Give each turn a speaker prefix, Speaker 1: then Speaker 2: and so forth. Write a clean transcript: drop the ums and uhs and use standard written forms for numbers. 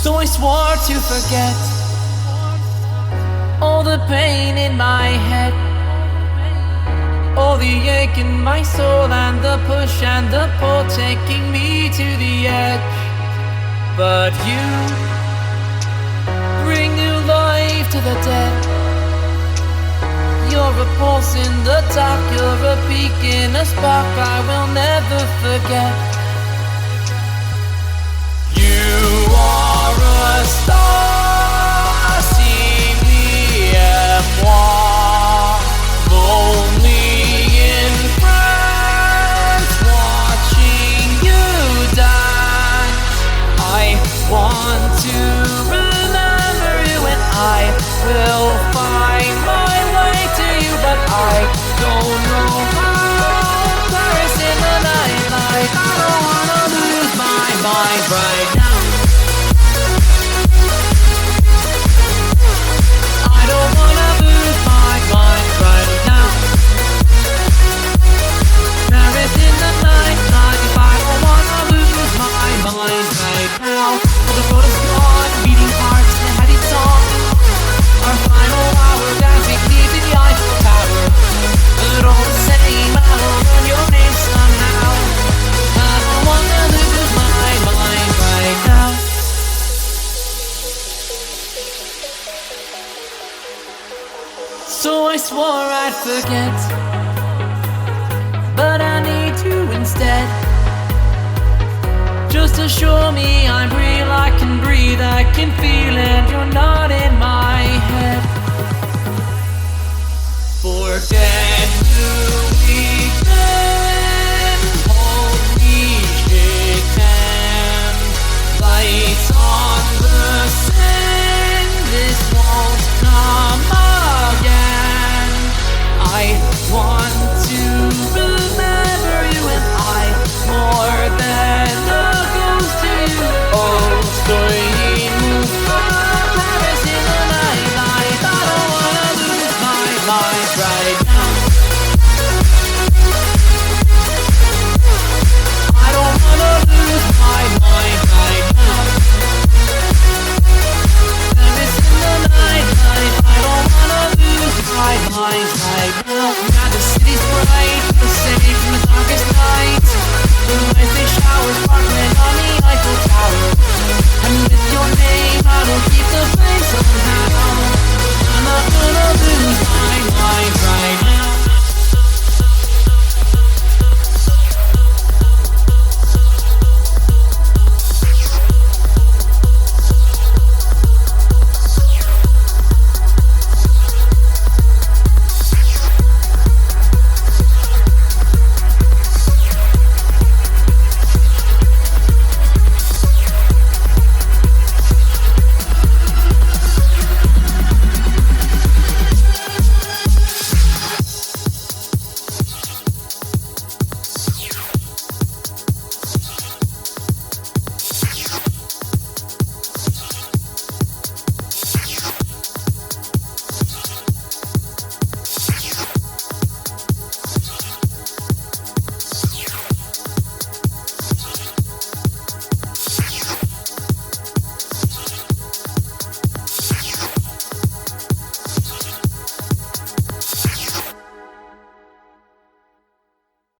Speaker 1: So I swore to forget all the pain in my head, all the ache in my soul, and the push and the pull taking me to the edge. But you bring new life to the dead. You're a pulse in the dark, you're a peak in a spark I will never forget. You are a star, CVM1, lonely in France, watching you die. I want to remember you and I will find my way to you, but I don't know how. Paris in the nightlight, I don't wanna lose my mind right now. I don't wanna lose my mind right now. Paris in the nightlight, I don't wanna lose my mind right now. The photos gone, beating hearts and heavy songs. Our final hour dancing deep in the Eiffel Tower. But all the same, I will learn your name somehow. I don't wanna lose my mind right now. So I swore I'd forget, but I need to instead. Just assure me I'm real